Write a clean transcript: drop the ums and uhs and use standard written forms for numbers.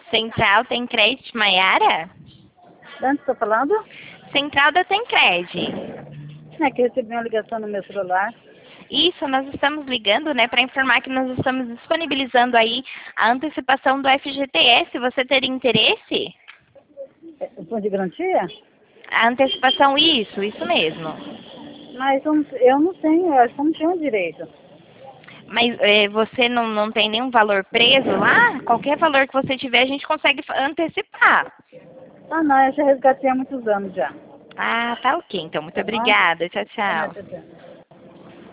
Central Tem Crédito, Maiara? De onde estou falando? Central da Tencred. É que recebi uma ligação no meu celular. Isso, nós estamos ligando, né, para informar que nós estamos disponibilizando aí a antecipação do FGTS. Você teria interesse? O fundo de garantia? A antecipação, isso mesmo. Mas eu não tenho, eu acho que eu não tenho direito. Mas você não tem nenhum valor preso lá? Qualquer valor que você tiver, a gente consegue antecipar. Ah, não, eu já resgatei há muitos anos já. Ah, tá ok. Então, muito Tá bom? obrigada. Tchau, Ah, tchau. tá, tá.